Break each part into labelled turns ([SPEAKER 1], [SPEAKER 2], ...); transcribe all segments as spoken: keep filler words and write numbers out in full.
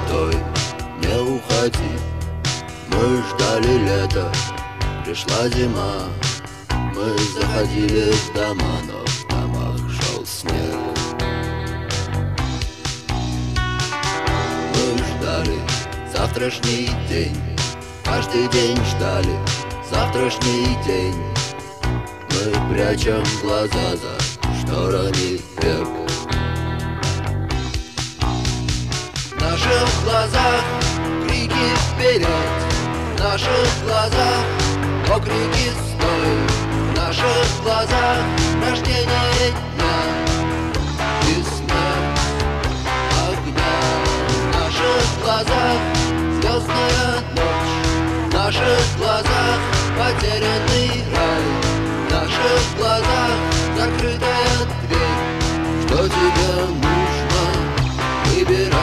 [SPEAKER 1] стой, не уходи. Мы ждали лета, пришла зима. Мы заходили в дома, но в домах шел снег. Мы ждали завтрашний день, каждый день ждали завтрашний день. Мы прячем глаза за шторами век. В наших глазах крики вперед, в наших глазах окрики стой, в наших глазах рождение дня и смерть огня. В наших глазах звездная ночь, в наших глазах потерянный рай, в наших глазах закрытая дверь. Что тебе нужно, выбирай.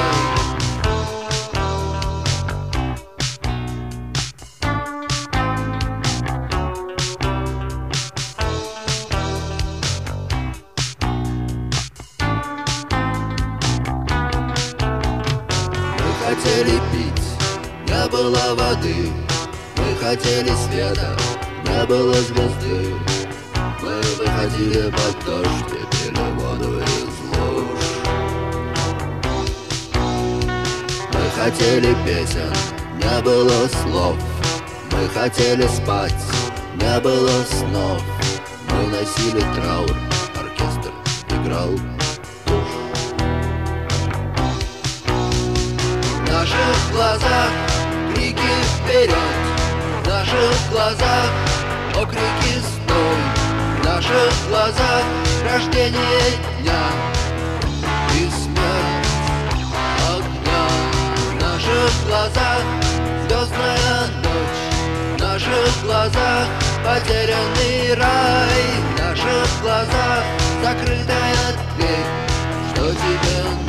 [SPEAKER 1] Мы хотели пить, не было воды. Мы хотели света, не было звезды. Мы выходили под дождь и пили воду из луж. Мы хотели песен, не было слов. Мы хотели спать, не было снов. Мы носили траур, оркестр играл. В наших глазах крики вперед, в наших глазах окрики стой, в наших глазах рождение дня и смерть огня. В наших глазах звездная ночь, в наших глазах потерянный рай, в наших глазах закрытая дверь. Что тебе